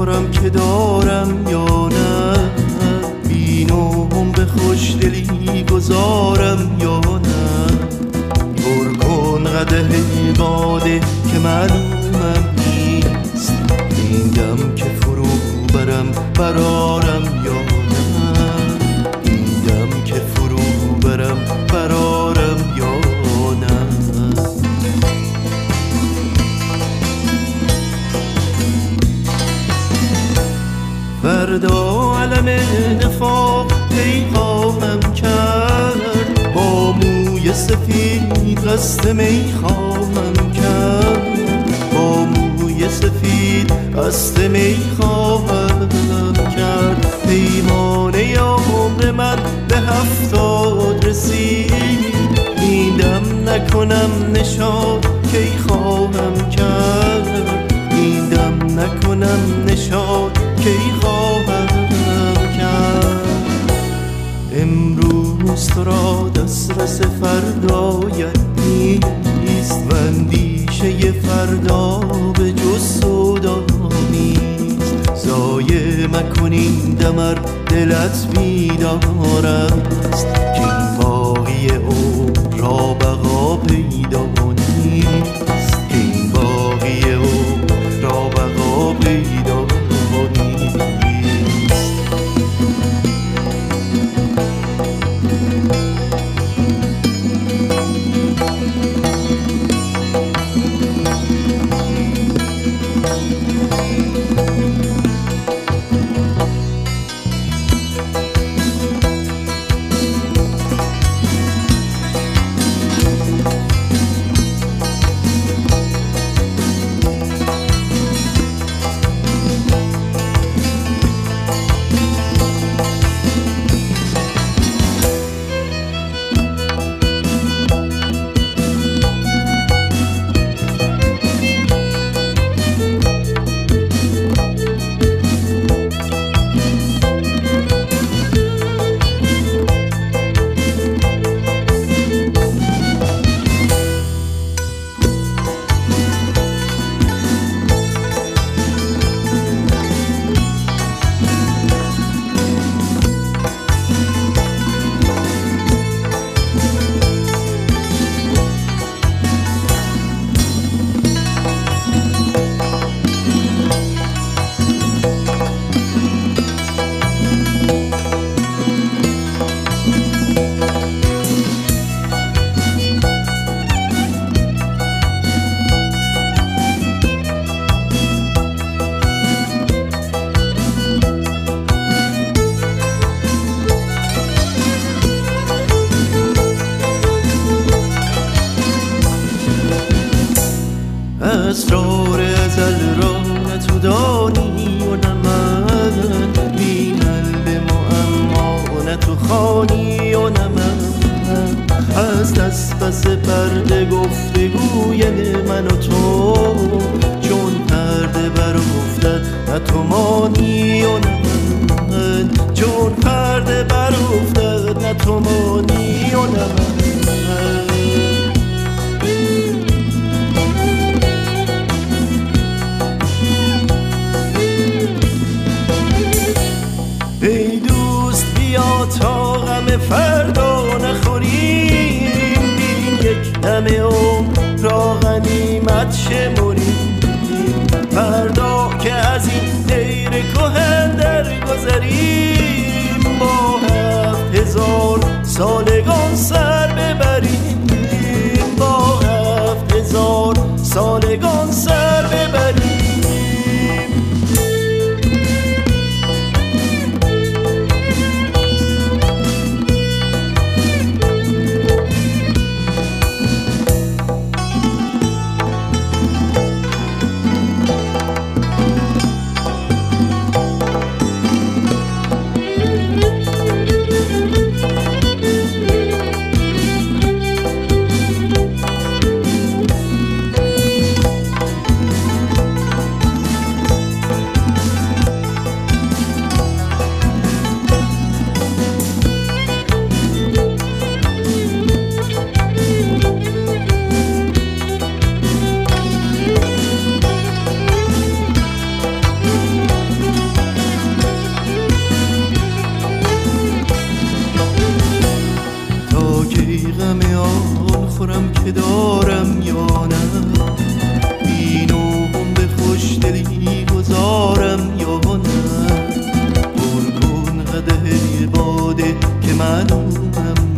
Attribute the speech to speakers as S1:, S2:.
S1: بخورم که دارم یا نه، بینوم به خوشدلی گذارم یا نه. پر کن قدح باده که معلومم نیست، این دم که فرو برم برارم یا نه، این دم که فرو برم برارم یا نه. فردا علم نفاق پیغامم کرد، با موی سفید قصد می خواهم کرد، با موی سفید قصد می خواهم کرد. پیمانه عمر من به 70 رسید، این دم نکنم نشاط کی خواهم کرد، این دم نکنم نشاط کی خواهم کرد. امروز تو را دسترس فردایت نیست، و اندیشه فردا به جز سودا نیست. ضایع مکن این دمر دلت بیدار است، که این باقی عمر را بقا پیدا نیست، که این باقی عمر را بقا پیدا نیست. اسرار ازل را نه تو دانی و نه من، بی حل معما نه تو خوانی و نه من. از دست پس پرده گفتگوی من و تو، چون پرده بر افتد نه تو مانی و نه من، چون پرده بر افتد نه تو مانی و نه من. ای دوست بیا تا غم فردا نخوریم، بین یک دم عمر را غنیمت شمریم. فردا که از این دیر کهن درگذریم، با 7000 سالگان سر ببریم، با 7000 سالگان سر ببریم. گذارم یا نه، اینو به خوشدلی گذارم یا نه. پر کن قدح باده که معلومم